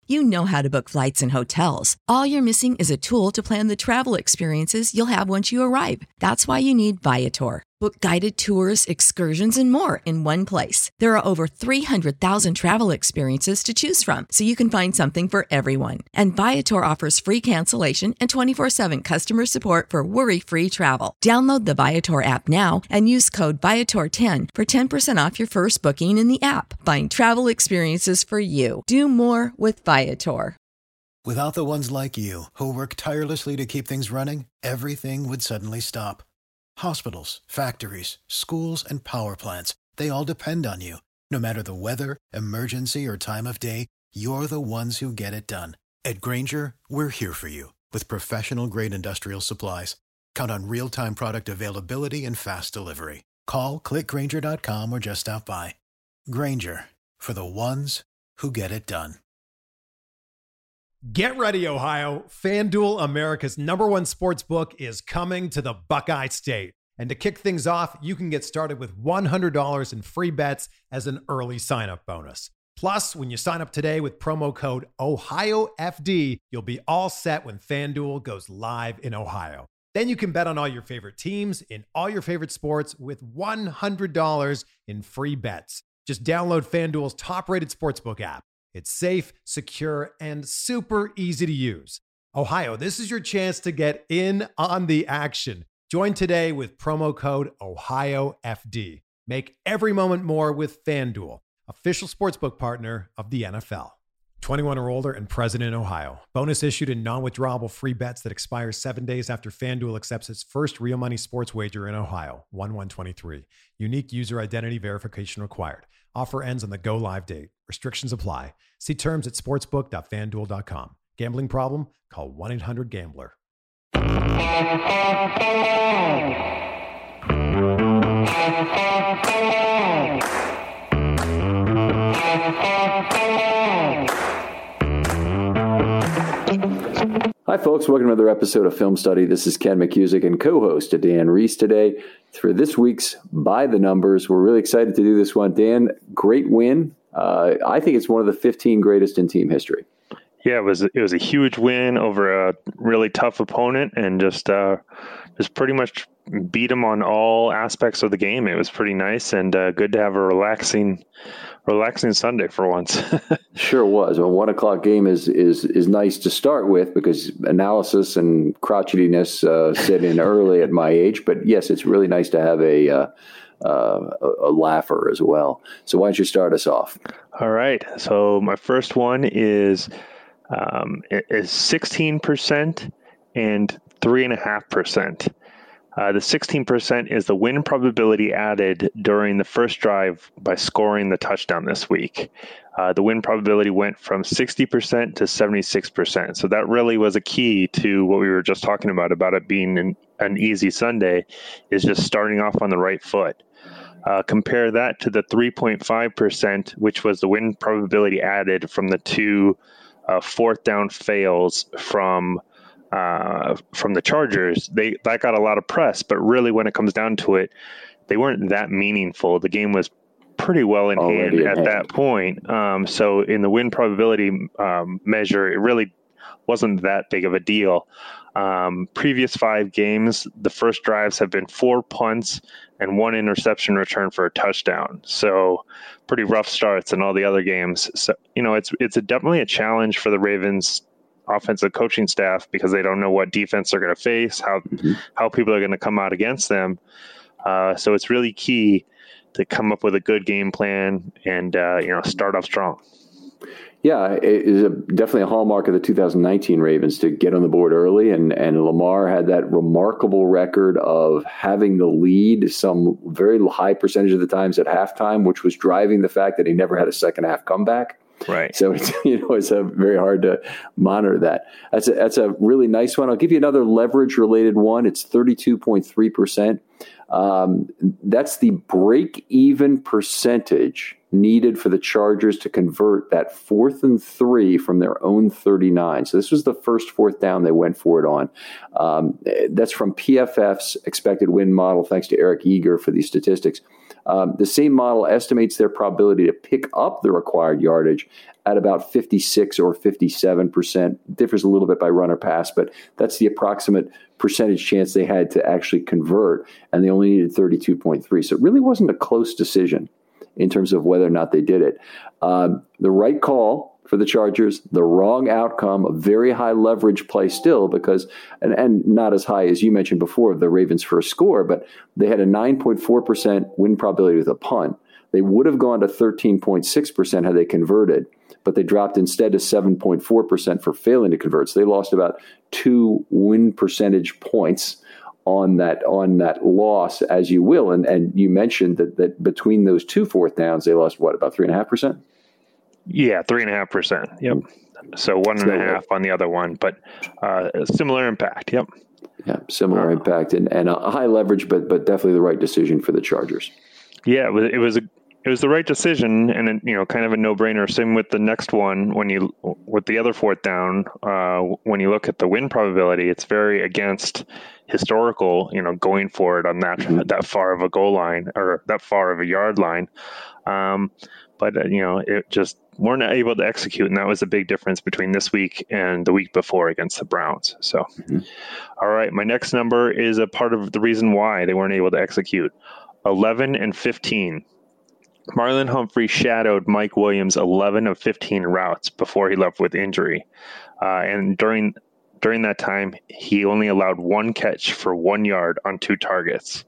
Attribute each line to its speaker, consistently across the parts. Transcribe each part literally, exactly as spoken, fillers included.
Speaker 1: You know how to book flights and hotels. All you're missing is a tool to plan the travel experiences you'll have once you arrive. That's why you need Viator. Book guided tours, excursions, and more in one place. There are over three hundred thousand travel experiences to choose from, so you can find something for everyone. And Viator offers free cancellation and twenty-four seven customer support for worry-free travel. Download the Viator app now and use code Viator ten for ten percent off your first booking in the app. Find travel experiences for you. Do more with Viator.
Speaker 2: Without the ones like you, who work tirelessly to keep things running, everything would suddenly stop. Hospitals, factories, schools, and power plants, they all depend on you. No matter the weather, emergency, or time of day, you're the ones who get it done. At Grainger, we're here for you with professional-grade industrial supplies. Count on real-time product availability and fast delivery. Call, click Grainger dot com, or just stop by. Grainger, for the ones who get it done.
Speaker 3: Get ready, Ohio. FanDuel, America's number one sports book, is coming to the Buckeye State. And to kick things off, you can get started with one hundred dollars in free bets as an early sign-up bonus. Plus, when you sign up today with promo code Ohio F D, you'll be all set when FanDuel goes live in Ohio. Then you can bet on all your favorite teams in all your favorite sports with one hundred dollars in free bets. Just download FanDuel's top-rated sportsbook app. It's safe, secure, and super easy to use. Ohio, this is your chance to get in on the action. Join today with promo code Ohio F D. Make every moment more with FanDuel, official sportsbook partner of the N F L. twenty-one or older and present in Ohio. Bonus issued in non-withdrawable free bets that expires seven days after FanDuel accepts its first real money sports wager in Ohio. one one twenty-three. Unique user identity verification required. Offer ends on the go live date. Restrictions apply. See terms at sportsbook dot fan duel dot com. Gambling problem? Call one eight hundred gambler.
Speaker 4: Hi, folks. Welcome to another episode of Film Study. This is Ken McCusick and co-host Dan Reese today for this week's By the Numbers. We're really excited to do this one. Dan, great win. Uh, I think it's one of the fifteen greatest in team history.
Speaker 5: Yeah, it was it was a huge win over a really tough opponent, and just uh, just pretty much beat them on all aspects of the game. It was pretty nice and uh, good to have a relaxing, relaxing Sunday for once.
Speaker 4: Sure was. A one o'clock game is is is nice to start with because analysis and crotchetiness uh, set in early at my age. But yes, it's really nice to have a. Uh, Uh, a, a laugher as well. So why don't you start us off?
Speaker 5: All right. So my first one is um, is sixteen percent and three and a half percent. Uh, the sixteen percent is the win probability added during the first drive by scoring the touchdown this week. Uh, the win probability went from sixty percent to seventy-six percent. So that really was a key to what we were just talking about, about it being an, an easy Sunday, is just starting off on the right foot. Uh, compare that to the three point five percent, which was the win probability added from the two uh, fourth down fails from uh, from the Chargers. They that got a lot of press, but really when it comes down to it, they weren't that meaningful. The game was pretty well in Already hand in at hand. that point. Um, so in the win probability um, measure, it really wasn't that big of a deal. Um, previous five games, the first drives have been four punts and one interception return for a touchdown. So pretty rough starts in all the other games. So, you know, it's it's a, definitely a challenge for the Ravens offensive coaching staff because they don't know what defense they're going to face, how mm-hmm. how people are going to come out against them. Uh, so it's really key to come up with a good game plan and, uh, you know, start off strong.
Speaker 4: Yeah, it is a, definitely a hallmark of the two thousand nineteen Ravens to get on the board early, and, and Lamar had that remarkable record of having the lead some very high percentage of the times at halftime, which was driving the fact that he never had a second half comeback.
Speaker 5: Right.
Speaker 4: So it's, you know, it's a very hard to monitor that. That's a, that's a really nice one. I'll give you another leverage related one. It's thirty-two point three percent. Um, that's the break-even percentage needed for the Chargers to convert that fourth and three from their own thirty-nine. So this was the first fourth down they went for it on. Um, that's from P F F's expected win model. Thanks to Eric Eager for these statistics. Um, the same model estimates their probability to pick up the required yardage at about fifty-six or fifty-seven percent. Differs a little bit by run or pass, but that's the approximate percentage chance they had to actually convert, and they only needed thirty-two point three. So it really wasn't a close decision in terms of whether or not they did it. Um, the right call for the Chargers, the wrong outcome, a very high leverage play still because, and, and not as high as you mentioned before, the Ravens' first score, but they had a nine point four percent win probability with a punt. They would have gone to thirteen point six percent had they converted, but they dropped instead to seven point four percent for failing to convert. So they lost about two win percentage points on that on that loss, as you will. And and you mentioned that that between those two fourth downs, they lost what, about three and a half percent?
Speaker 5: Yeah, three and a half percent. Yep. So one and a half on the other one, but uh, similar impact. Yep.
Speaker 4: Yeah, similar uh, impact and, and a high leverage, but but definitely the right decision for the Chargers.
Speaker 5: Yeah, it was it was a it was the right decision, and you know, kind of a no brainer. Same with the next one. When you with the other fourth down, uh, when you look at the win probability, it's very against historical. You know, going for it on that mm-hmm. that far of a goal line or that far of a yard line. Um, but uh, you know, it just weren't able to execute, and that was a big difference between this week and the week before against the Browns. So, mm-hmm. All right, my next number is a part of the reason why they weren't able to execute. eleven and fifteen. Marlon Humphrey shadowed Mike Williams eleven of fifteen routes before he left with injury. Uh, and during during that time, he only allowed one catch for one yard on two targets.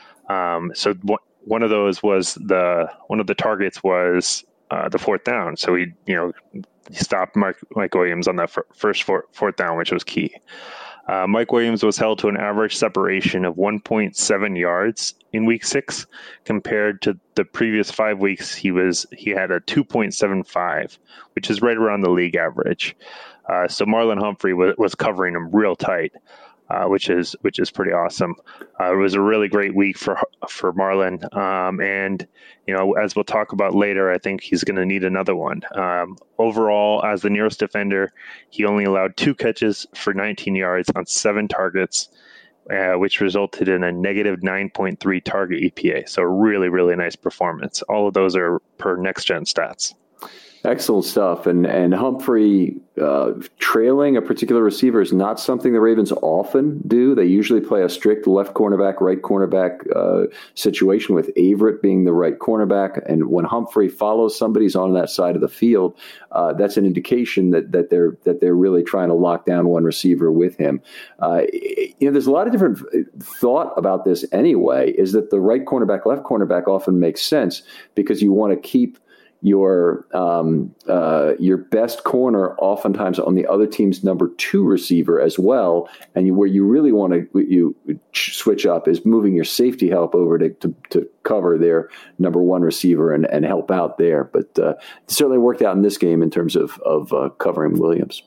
Speaker 5: Um, so w- one of those was the one of the targets was uh, the fourth down. So he, you know, he stopped Mike, Mike Williams on that f- first four, fourth down, which was key. Uh, Mike Williams was held to an average separation of one point seven yards in week six, compared to the previous five weeks. He was he had a two point seven five, which is right around the league average. Uh, so Marlon Humphrey was, was covering him real tight, uh, which is which is pretty awesome. Uh, it was a really great week for for Marlon, um, and you know, as we'll talk about later, I think he's going to need another one. Um, overall, as the nearest defender, he only allowed two catches for nineteen yards on seven targets, uh, which resulted in a negative nine point three target E P A. So really, really nice performance. All of those are per Next Gen Stats.
Speaker 4: Excellent stuff. And and Humphrey uh, trailing a particular receiver is not something the Ravens often do. They usually play a strict left cornerback, right cornerback uh, situation with Averett being the right cornerback. And when Humphrey follows somebody's on that side of the field, uh, that's an indication that that they're that they're really trying to lock down one receiver with him. Uh, you know, there's a lot of different thought about this anyway, is that the right cornerback, left cornerback often makes sense because you want to keep your um, uh, your best corner oftentimes on the other team's number two receiver as well. And you, where you really want to you switch up is moving your safety help over to, to, to cover their number one receiver and, and help out there. But uh, it certainly worked out in this game in terms of, of uh, covering Williams.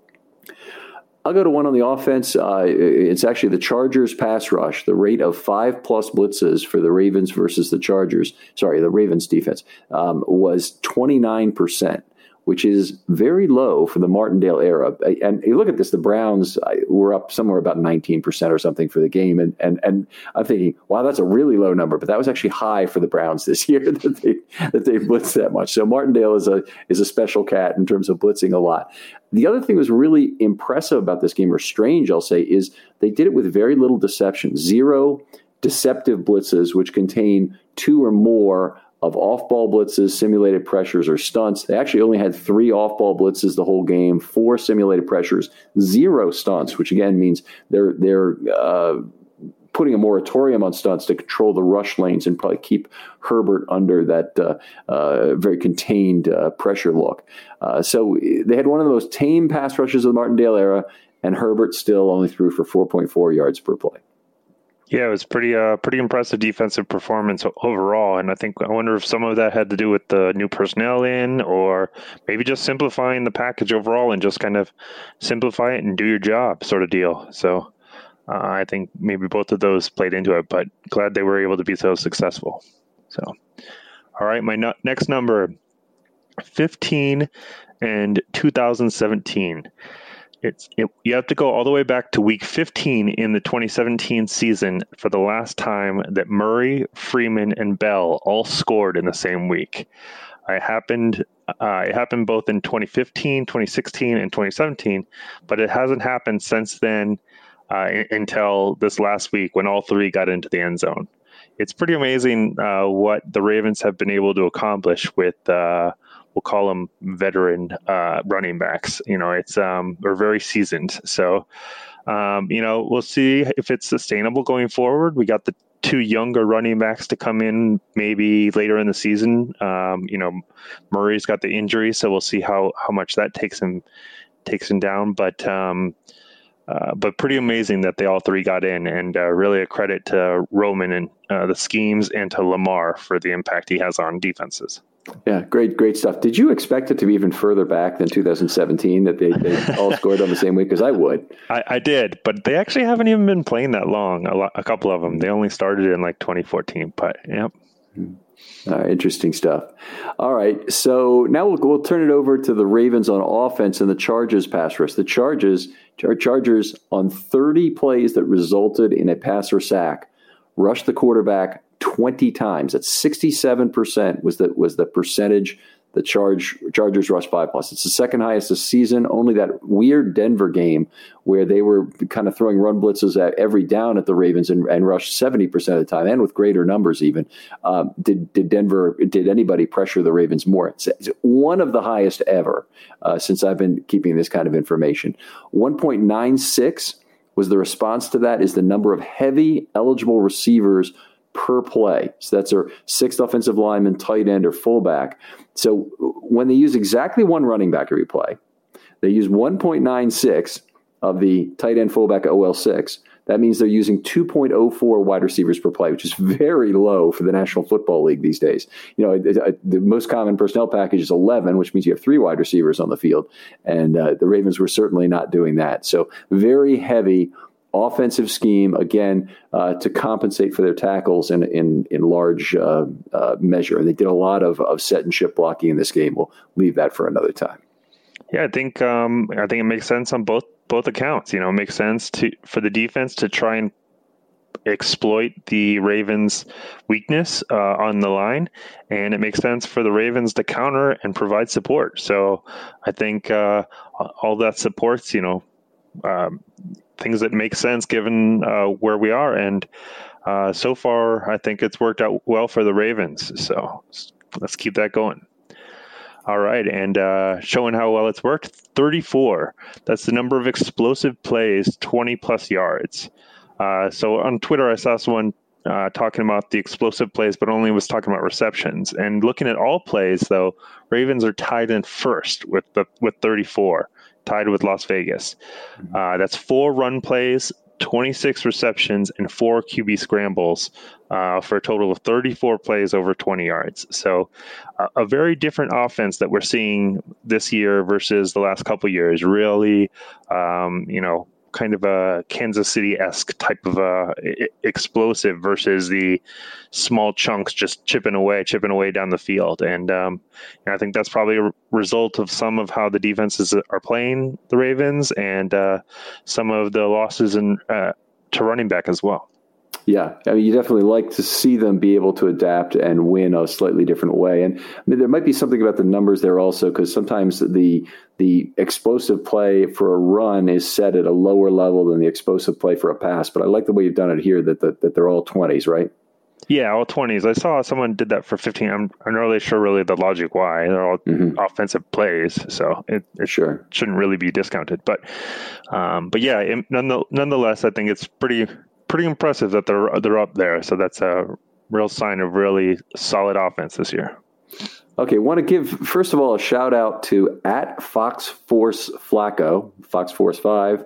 Speaker 4: I'll go to one on the offense. Uh, it's actually the Chargers pass rush. The rate of five plus blitzes for the Ravens versus the Chargers, sorry, the Ravens defense, um, was twenty-nine percent, which is very low for the Martindale era. And you look at this, the Browns were up somewhere about nineteen percent or something for the game. And and and I'm thinking, wow, that's a really low number. But that was actually high for the Browns this year that they that they blitzed that much. So Martindale is a is a special cat in terms of blitzing a lot. The other thing that was really impressive about this game, or strange, I'll say, is they did it with very little deception. Zero deceptive blitzes, which contain two or more of off-ball blitzes, simulated pressures, or stunts. They actually only had three off-ball blitzes the whole game, four simulated pressures, zero stunts, which again means they're they're uh, putting a moratorium on stunts to control the rush lanes and probably keep Herbert under that uh, uh, very contained uh, pressure look. Uh, so they had one of the most tame pass rushes of the Martindale era, and Herbert still only threw for four point four yards per play.
Speaker 5: Yeah, it was pretty uh, pretty impressive defensive performance overall, and I think I wonder if some of that had to do with the new personnel in, or maybe just simplifying the package overall and just kind of simplify it and do your job sort of deal. So uh, I think maybe both of those played into it, but glad they were able to be so successful. So, all right, my no- next number, fifteen and two thousand seventeen. it's it, you have to go all the way back to week fifteen in the twenty seventeen season for the last time that Murray, Freeman, and Bell all scored in the same week. It happened. Uh, it happened both in twenty fifteen, twenty sixteen, and twenty seventeen, but it hasn't happened since then uh, in, until this last week when all three got into the end zone. It's pretty amazing uh, what the Ravens have been able to accomplish with, uh, we'll call them veteran uh, running backs. You know, it's um, they're very seasoned. So, um, you know, we'll see if it's sustainable going forward. We got the two younger running backs to come in maybe later in the season. Um, you know, Murray's got the injury, so we'll see how how much that takes him takes him down. But um, uh, but pretty amazing that they all three got in, and uh, really a credit to Roman and uh, the schemes, and to Lamar for the impact he has on defenses.
Speaker 4: Yeah, great, great stuff. Did you expect it to be even further back than two thousand seventeen, that they, they all scored on the same week? Because I would. I,
Speaker 5: I did, but they actually haven't even been playing that long. A, lot, a couple of them. They only started in like twenty fourteen, but yep.
Speaker 4: Uh, interesting stuff. All right, so now we'll, we'll turn it over to the Ravens on offense and the Chargers pass rush. The Chargers, Char- Chargers on thirty plays that resulted in a pass or sack, rushed the quarterback twenty times. That's sixty-seven percent was the was the percentage the Charge Chargers rushed five plus. It's the second highest this season. Only that weird Denver game where they were kind of throwing run blitzes at every down at the Ravens and, and rushed seventy percent of the time, and with greater numbers even. Um, did did Denver, did anybody pressure the Ravens more? It's, it's one of the highest ever uh, since I've been keeping this kind of information. one point nine six was the response to that, is the number of heavy eligible receivers per play. So that's our sixth offensive lineman, tight end, or fullback. So when they use exactly one running back every play, they use one point nine six of the tight end, fullback, O L six. That means they're using two point oh four wide receivers per play, which is very low for the National Football League these days. You know, the most common personnel package is eleven, which means you have three wide receivers on the field. And uh, the Ravens were certainly not doing that. So very heavy offensive scheme, again, uh, to compensate for their tackles in in, in large uh, uh, measure. And they did a lot of, of set and chip blocking in this game. We'll leave that for another time.
Speaker 5: Yeah, I think um, I think it makes sense on both both accounts. You know, it makes sense to for the defense to try and exploit the Ravens' weakness uh, on the line, and it makes sense for the Ravens to counter and provide support. So I think uh, all that supports, you know, um, things that make sense given uh, where we are. And uh, so far, I think it's worked out well for the Ravens. So let's keep that going. All right. And uh, showing how well it's worked, thirty-four. That's the number of explosive plays, twenty plus yards. Uh, so on Twitter, I saw someone uh, talking about the explosive plays, but only was talking about receptions. And looking at all plays, though, Ravens are tied in first with the with thirty-four. Tied with Las Vegas. Uh, that's four run plays, twenty-six receptions, and four Q B scrambles uh, for a total of thirty-four plays over twenty yards. So uh, a very different offense that we're seeing this year versus the last couple of years. Really, um, you know, kind of a Kansas City-esque type of uh, explosive versus the small chunks just chipping away, chipping away down the field. And um, you know, I think that's probably a result of some of how the defenses are playing the Ravens, and uh, some of the losses in, uh, to running back as well.
Speaker 4: Yeah, I mean, you definitely like to see them be able to adapt and win a slightly different way. And I mean, there might be something about the numbers there also, because sometimes the the explosive play for a run is set at a lower level than the explosive play for a pass. But I like the way you've done it here, that that, that they're all twenties, right?
Speaker 5: Yeah, all twenties. I saw someone did that for fifteen. I'm, I'm not really sure really the logic why. They're all mm-hmm. offensive plays, so it, it
Speaker 4: sure.
Speaker 5: shouldn't really be discounted. But um, but yeah, it, nonetheless, I think it's pretty pretty impressive that they're they're up there. So that's a real sign of really solid offense this year.
Speaker 4: Okay, want to give, first of all, a shout out to at Fox Force Flacco, Fox Force five,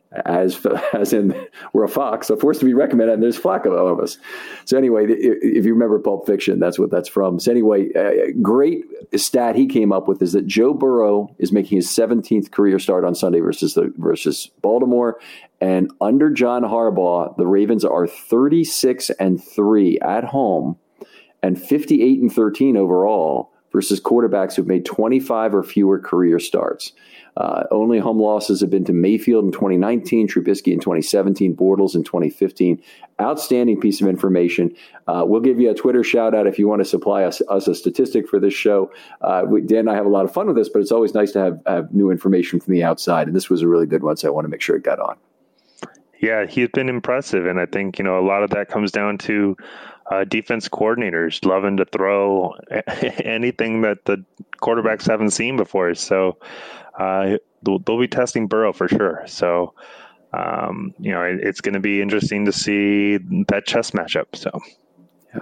Speaker 4: as as in we're a fox, a force to be recommended, and there's Flacco of us. So anyway, if you remember Pulp Fiction, that's what that's from. So anyway, a great stat he came up with is that Joe Burrow is making his seventeenth career start on Sunday versus the versus Baltimore. And under John Harbaugh, the Ravens are thirty-six and three at home and fifty-eight and thirteen overall versus quarterbacks who've made twenty-five or fewer career starts. Uh, only home losses have been to Mayfield in twenty nineteen, Trubisky in twenty seventeen, Bortles in twenty fifteen. Outstanding piece of information. Uh, we'll give you a Twitter shout out if you want to supply us, us a statistic for this show. Uh, we, Dan and I have a lot of fun with this, but it's always nice to have, have new information from the outside. And this was a really good one, so I want to make sure it got on.
Speaker 5: Yeah, he's been impressive. And I think, you know, a lot of that comes down to uh, defense coordinators loving to throw anything that the quarterbacks haven't seen before. So uh, they'll, they'll be testing Burrow for sure. So, um, you know, it, it's going to be interesting to see that chess matchup. So,
Speaker 4: yeah.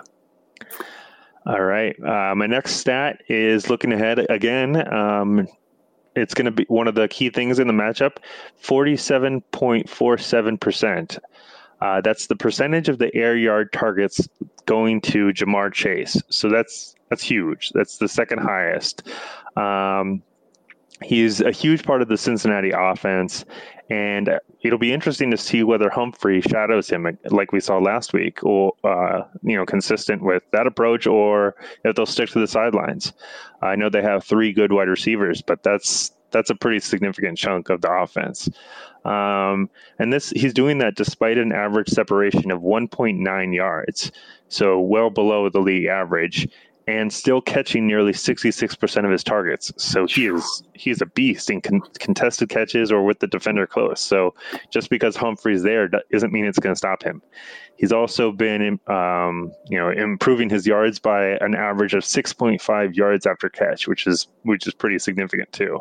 Speaker 5: All right. Uh, my next stat is looking ahead again. Um, It's going to be one of the key things in the matchup, forty-seven point four seven percent. Uh, that's the percentage of the air yard targets going to Jamar Chase. So that's that's huge. That's the second highest. Um, he's a huge part of the Cincinnati offense, and it'll be interesting to see whether Humphrey shadows him like we saw last week, or uh, you know, consistent with that approach, or if they'll stick to the sidelines. I know they have three good wide receivers, but that's that's a pretty significant chunk of the offense. Um, and this he's doing that despite an average separation of one point nine yards, so well below the league average, and still catching nearly sixty-six percent of his targets. So he is he's a beast in con- contested catches or with the defender close. So just because Humphrey's there doesn't mean it's going to stop him. He's also been, um, you know, improving his yards by an average of six point five yards after catch, which is which is pretty significant too.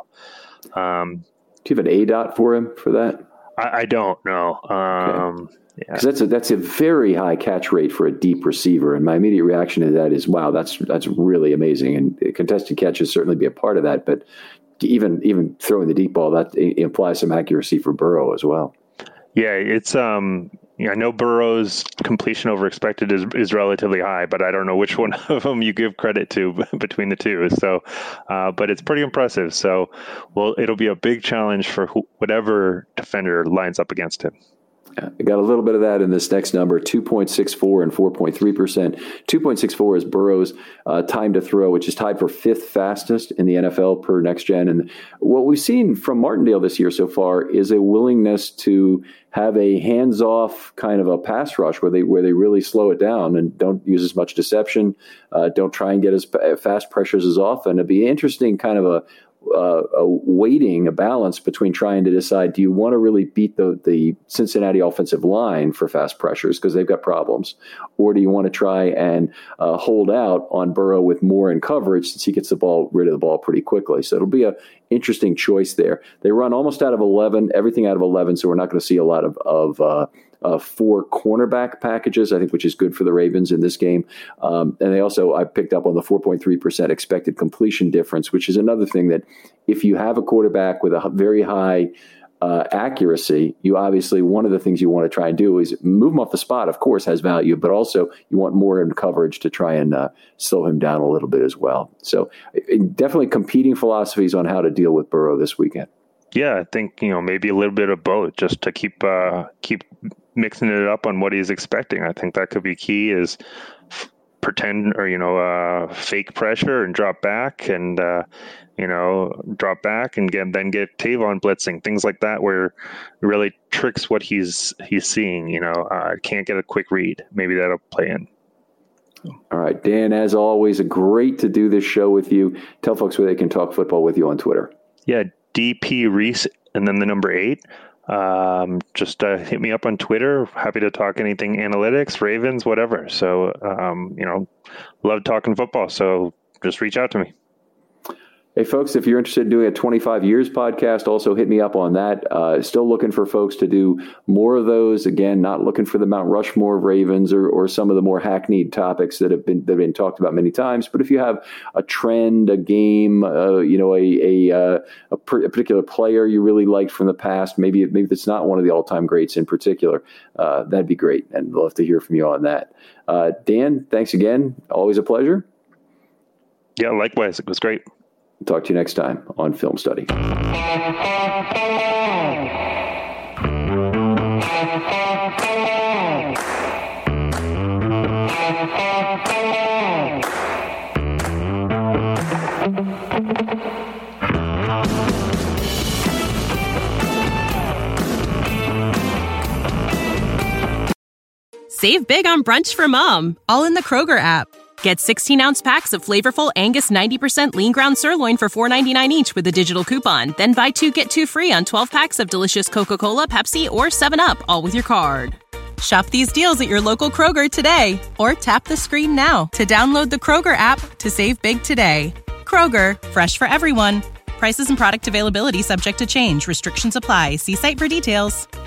Speaker 5: Um,
Speaker 4: Do you have an A DOT for him for that?
Speaker 5: I, I don't know. Um,
Speaker 4: okay. Yeah. That's a that's a very high catch rate for a deep receiver, and my immediate reaction to that is, wow, that's that's really amazing. And contested catches certainly be a part of that, but even even throwing the deep ball, that implies some accuracy for Burrow as well.
Speaker 5: Yeah, it's um, yeah, I know Burrow's completion over expected is is relatively high, but I don't know which one of them you give credit to between the two. So, uh, but it's pretty impressive. So, well, it'll be a big challenge for wh- whatever defender lines up against him.
Speaker 4: I got a little bit of that in this next number, two point six four and four point three percent. two point six four is Burrow's uh, time to throw, which is tied for fifth fastest in the N F L per next gen. And what we've seen from Martindale this year so far is a willingness to have a hands-off kind of a pass rush where they where they really slow it down and don't use as much deception, uh, don't try and get as fast pressures as often. It'd be interesting kind of a Uh, a weighting, a balance between trying to decide, do you want to really beat the, the Cincinnati offensive line for fast pressures because they've got problems, or do you want to try and uh, hold out on Burrow with more in coverage since he gets the ball rid of the ball pretty quickly? So it'll be a interesting choice there. They run almost out of eleven, everything out of eleven, so we're not going to see a lot of, of uh, Uh, four cornerback packages, I think, which is good for the Ravens in this game. Um, and they also, I picked up on the four point three percent expected completion difference, which is another thing that if you have a quarterback with a very high uh, accuracy, you obviously, one of the things you want to try and do is move him off the spot, of course, has value, but also you want more in coverage to try and uh, slow him down a little bit as well. So definitely competing philosophies on how to deal with Burrow this weekend.
Speaker 5: Yeah, I think, you know, maybe a little bit of both just to keep uh, keep mixing it up on what he's expecting. I think that could be key is f- pretend or, you know, uh, fake pressure and drop back and, uh, you know, drop back and get, then get Tavon blitzing, things like that, where it really tricks what he's he's seeing, you know, uh, can't get a quick read. Maybe that'll play in.
Speaker 4: All right, Dan, as always, great to do this show with you. Tell folks where they can talk football with you on Twitter.
Speaker 5: Yeah, D P Reese and then the number eight. Um, just uh, hit me up on Twitter. Happy to talk anything analytics, Ravens, whatever. So, um, you know, love talking football. So just reach out to me.
Speaker 4: Hey, folks, if you're interested in doing a twenty-five years podcast, also hit me up on that. Uh, still looking for folks to do more of those. Again, not looking for the Mount Rushmore of Ravens or, or some of the more hackneyed topics that have been that have been talked about many times. But if you have a trend, a game, uh, you know, a a, uh, a, per, a particular player you really liked from the past, maybe maybe it's not one of the all-time greats in particular, uh, that'd be great. And I'd love to hear from you on that. Uh, Dan, thanks again. Always a pleasure.
Speaker 5: Yeah, likewise. It was great.
Speaker 4: Talk to you next time on Film Study.
Speaker 6: Save big on brunch for mom, all in the Kroger app. Get sixteen-ounce packs of flavorful Angus ninety percent lean ground sirloin for four ninety-nine each with a digital coupon. Then buy two, get two free on twelve packs of delicious Coca-Cola, Pepsi, or seven up, all with your card. Shop these deals at your local Kroger today, or tap the screen now to download the Kroger app to save big today. Kroger, fresh for everyone. Prices and product availability subject to change. Restrictions apply. See site for details.